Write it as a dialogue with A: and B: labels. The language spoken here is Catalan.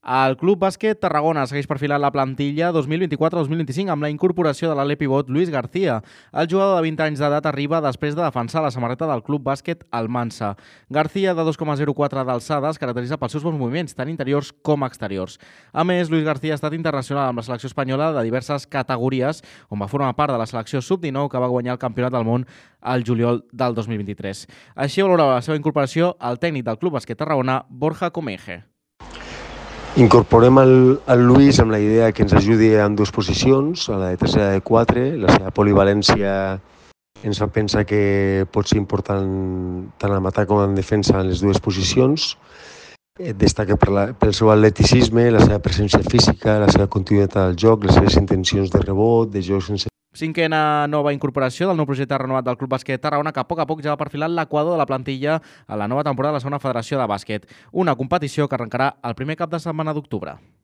A: El Club Bàsquet Tarragona segueix perfilant la plantilla 2024-2025 amb la incorporació de l'ala pivot Luis García. El jugador de 20 anys d'edat arriba després de defensar la samarreta del Club Bàsquet Almansa. García, de 2,04 d'alçada, es caracteritza pels seus bons moviments, tant interiors com exteriors. A més, Luis García ha estat internacional amb la selecció espanyola de diverses categories, on va formar part de la selecció sub-19 que va guanyar el Campionat del Món al juliol del 2023. Així valorava la seva incorporació el tècnic del Club Bàsquet Tarragona, Borja Comenge.
B: Incorporem el Luis amb la idea que ens ajudi en dues posicions, a la de 3 i a la de 4. La seva polivalència ens fa pensar que pot ser important tant en atac com en defensa en les dues posicions. Destaca pel seu atleticisme, la seva presència física, la seva continuïtat al joc, les seves intencions de rebot, de joc sense...
A: Cinquena nova incorporació del nou projecte renovat del Club Bàsquet Tarragona, que a poc ja va perfilant l'equador de la plantilla a la nova temporada de la segona federació de bàsquet, una competició que arrencarà el primer cap de setmana d'octubre.